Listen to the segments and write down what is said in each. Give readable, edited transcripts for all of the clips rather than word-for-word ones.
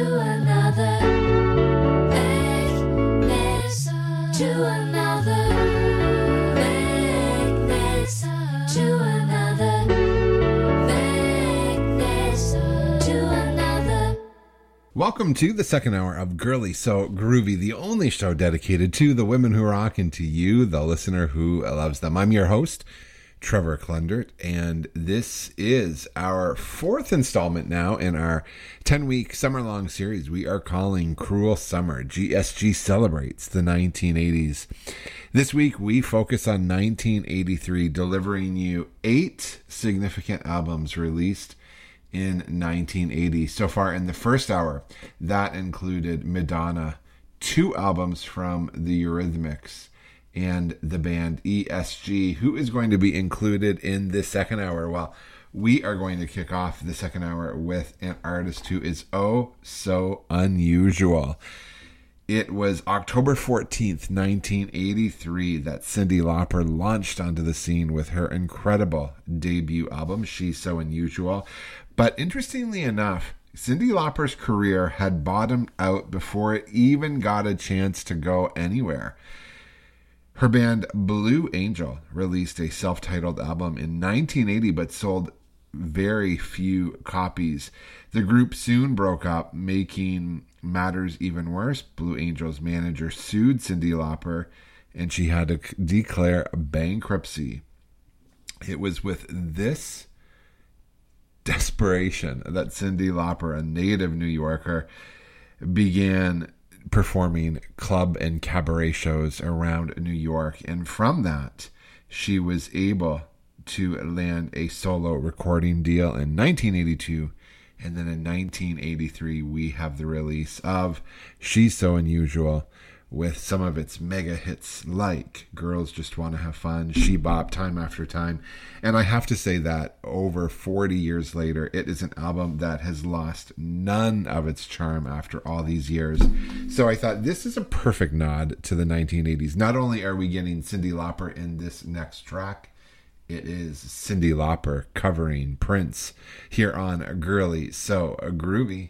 to another vagueness, to another vagueness, to another vagueness, to another. Welcome to the second hour of Girly So Groovy, the only show dedicated to the women who rock and to you, the listener who loves them. I'm your host, Trevor Klundert, and this is our fourth installment now in our 10-week summer-long series we are calling Cruel Summer. GSG celebrates the 1980s. This week we focus on 1983, delivering you 8 significant albums released in 1980. So far in the first hour, that included Madonna, 2 albums from the Eurythmics, and the band ESG, who is going to be included in this second hour. Well, we are going to kick off the second hour with an artist who is oh so unusual. It was October 14th, 1983, that Cyndi Lauper launched onto the scene with her incredible debut album, She's So Unusual. But interestingly enough, Cyndi Lauper's career had bottomed out before it even got a chance to go anywhere. Her band Blue Angel released a self-titled album in 1980 but sold very few copies. The group soon broke up, making matters even worse. Blue Angel's manager sued Cyndi Lauper and she had to declare bankruptcy. It was with this desperation that Cyndi Lauper, a native New Yorker, began performing club and cabaret shows around New York, and from that she was able to land a solo recording deal in 1982, and then in 1983 we have the release of She's So Unusual, with some of its mega hits like Girls Just Want to Have Fun, She Bop, Time After Time. And I have to say that over 40 years later, it is an album that has lost none of its charm after all these years. So I thought this is a perfect nod to the 1980s. Not only are we getting Cyndi Lauper in this next track, it is Cyndi Lauper covering Prince here on Girly So Groovy.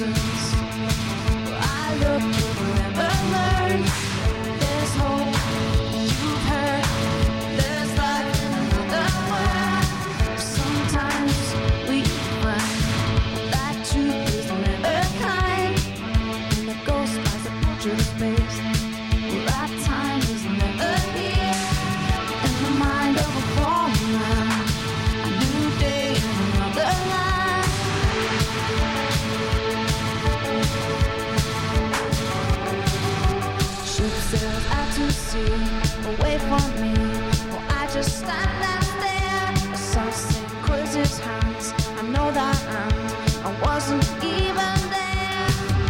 lessons. I look, you've never learned. There's hope, you've heard. There's life in another world. Sometimes we find that truth is never kind. And the ghost lies approach of space. Well, that time is never here. In the mind of a fallen man, a new day in another line. Ship sails out to sea, away from me. Well, I just stand and stare. A sunset closes hands. I know that, and I wasn't even there.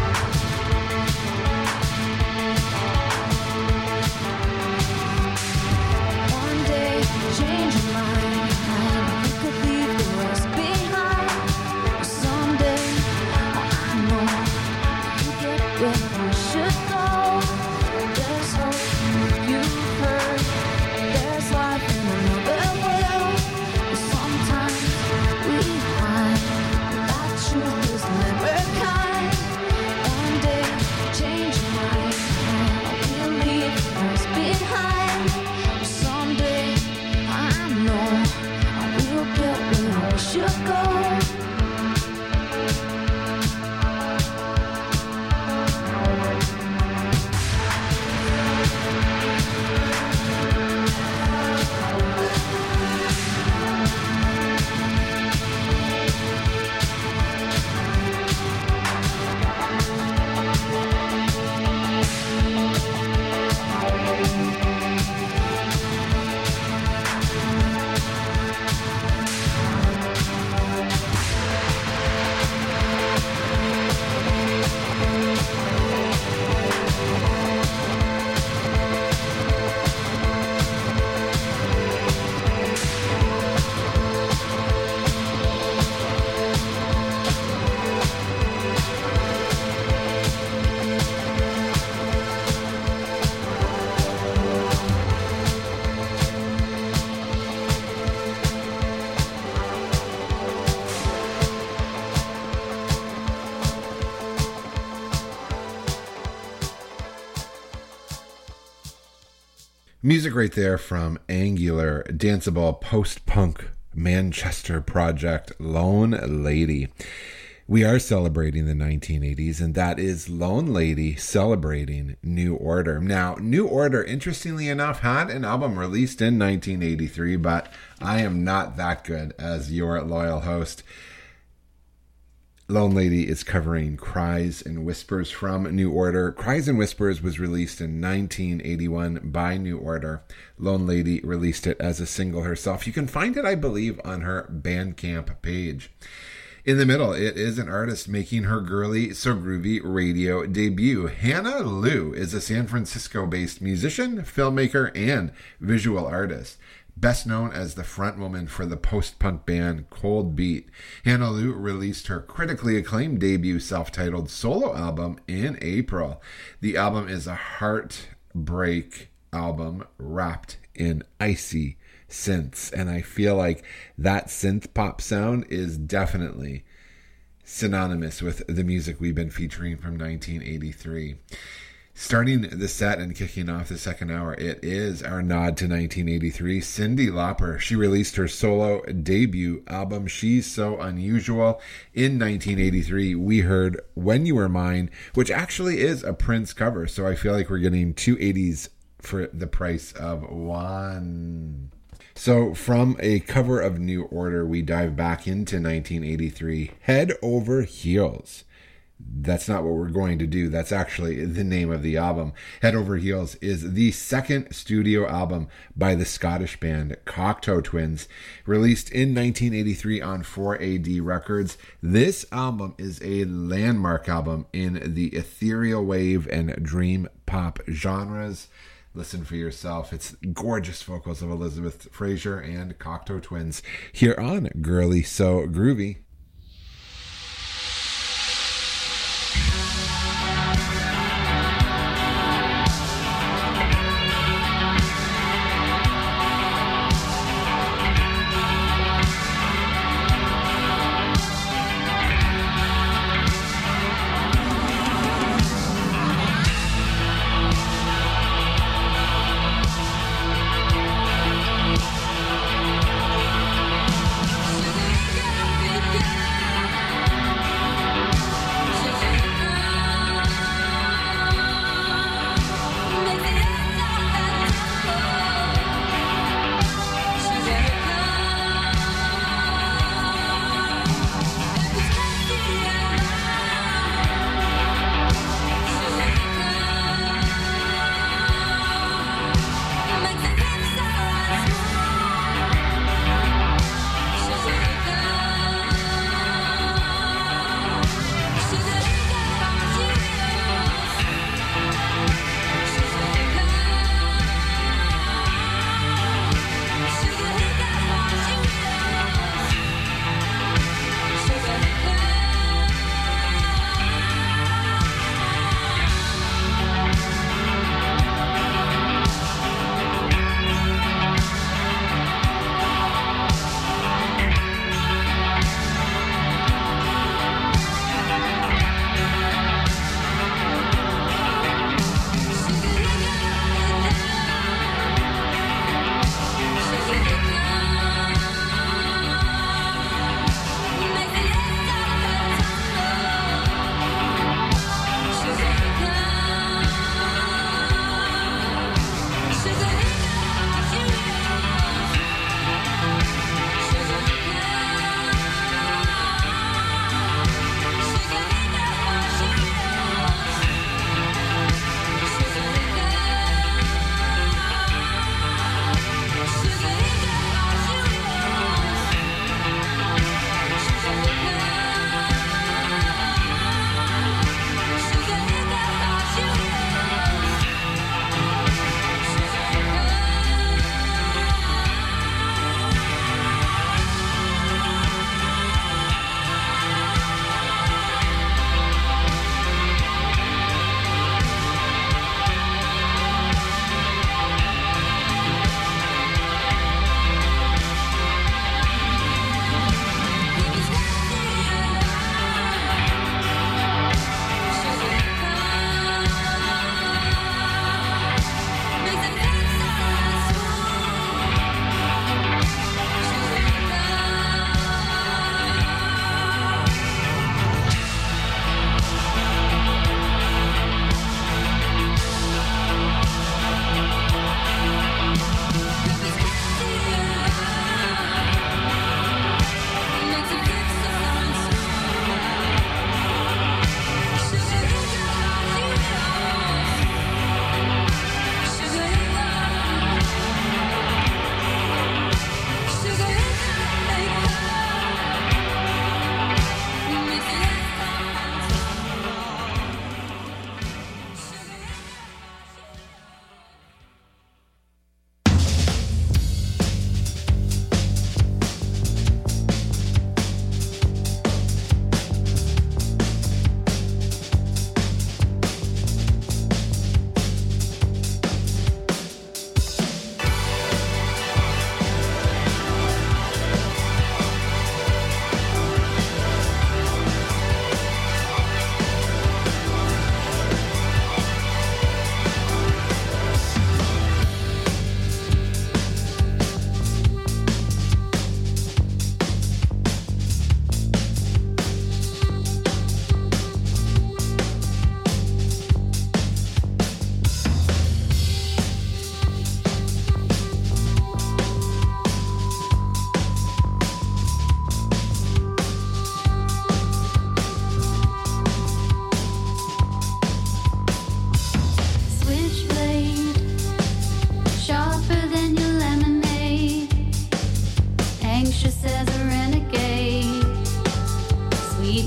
One day, change your mind, and you could leave the rest behind. But someday, I know you get where you should go. There's hope, you've heard. There's life in another world. But sometimes we find that truth is never kind. One day, change your mind, and we'll leave the rest behind. But someday, I know I will get where we should go. Music right there from angular, danceable, post-punk Manchester project Lone Lady. We are celebrating the 1980s, and that is Lone Lady celebrating New Order. Now, New Order, interestingly enough, had an album released in 1983, but I am not that good as your loyal host. Lone Lady is covering Cries and Whispers from New Order. Cries and Whispers was released in 1981 by New Order. Lone Lady released it as a single herself. You can find it, I believe, on her Bandcamp page. In the middle, it is an artist making her girly, so groovy radio debut. Hannah Liu is a San Francisco-based musician, filmmaker, and visual artist. Best known as the frontwoman for the post-punk band Cold Beat, Hannah Liu released her critically acclaimed debut self-titled solo album in April. The album is a heartbreak album wrapped in icy synths, and I feel like that synth pop sound is definitely synonymous with the music we've been featuring from 1983. Starting the set and kicking off the second hour, it is our nod to 1983. Cyndi Lauper, she released her solo debut album, She's So Unusual, in 1983. We heard When You Were Mine, which actually is a Prince cover, so I feel like we're getting two 80s for the price of one. So from a cover of New Order, we dive back into 1983, Head Over Heels. That's not what we're going to do. That's actually the name of the album. Head Over Heels is the second studio album by the Scottish band Cocteau Twins, released in 1983 on 4AD Records. This album is a landmark album in the ethereal wave and dream pop genres. Listen for yourself. It's gorgeous vocals of Elizabeth Fraser and Cocteau Twins here on Girly So Groovy.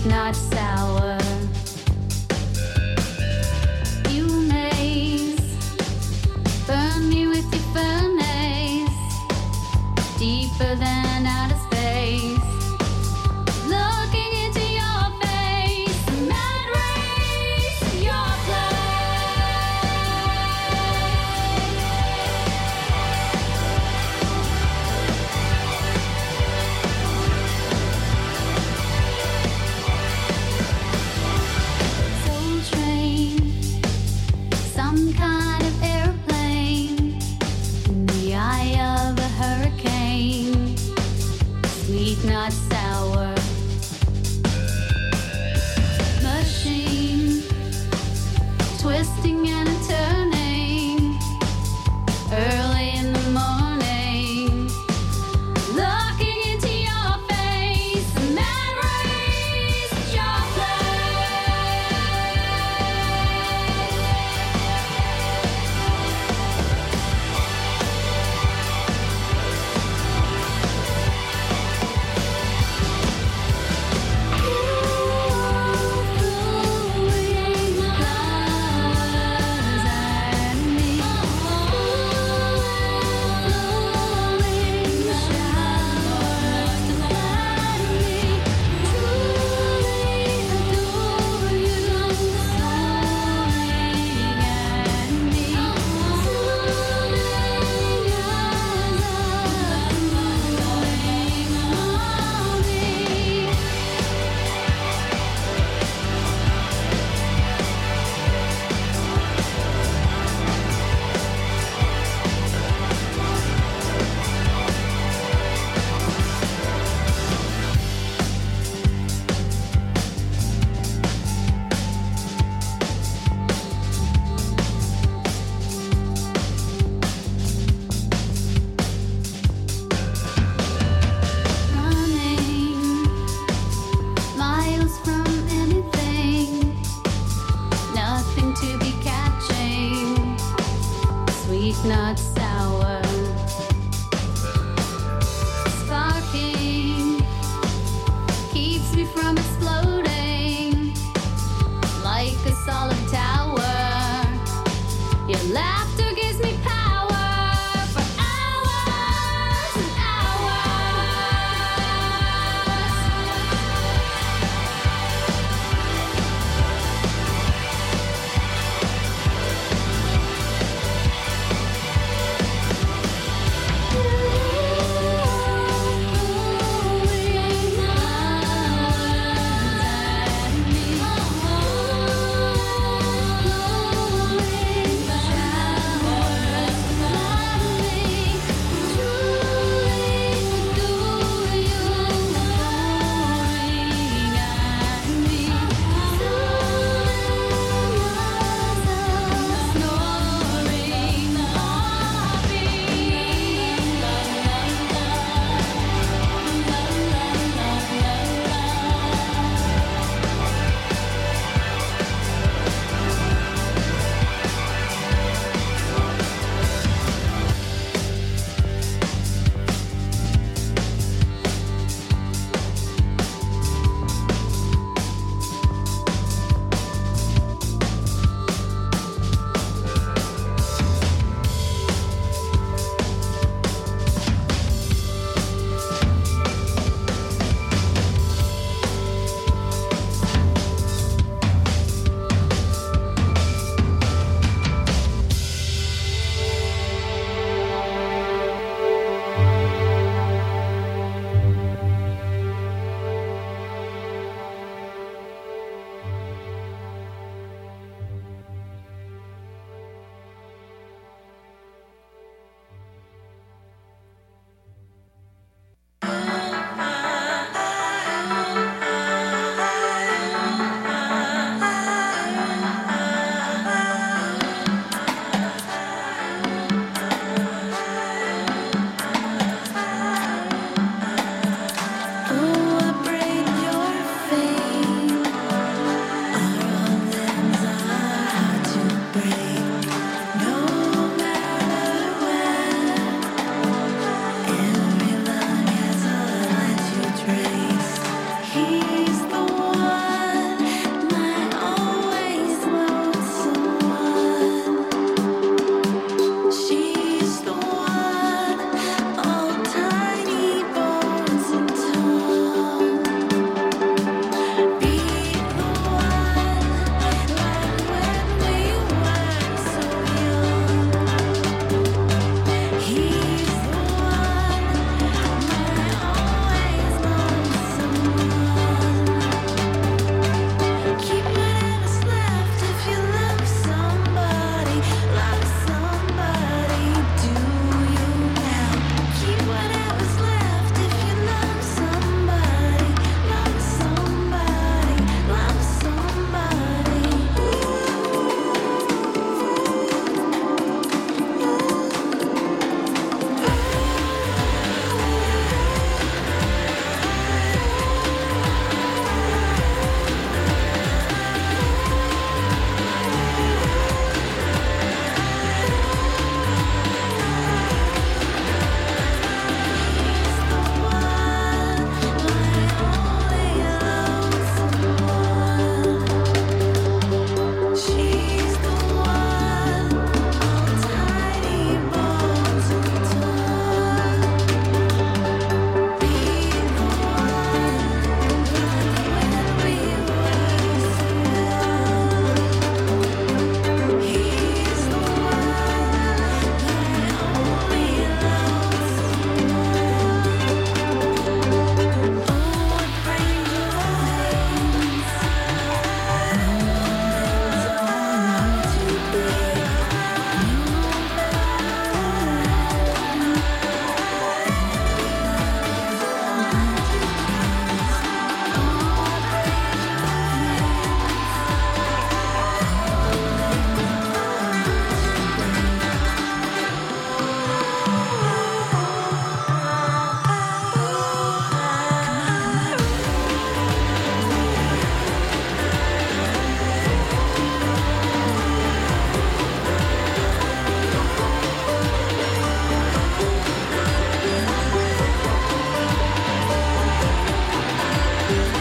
sweet, not sour. You maze, burn me with your furnace, deeper than outer space. Looking into your face, a mad race to your Soul train, some kind of airplane, in the eye of a hurricane, sweet, not sour. Machine, twisting and a turning, early in the morning, looking into your face, a mad race at your running miles from anything, nothing to be catching, sweet, not sour. Sparking keeps me from exploding like a solid tower. Your laughter gives me power for hours and hours. Thank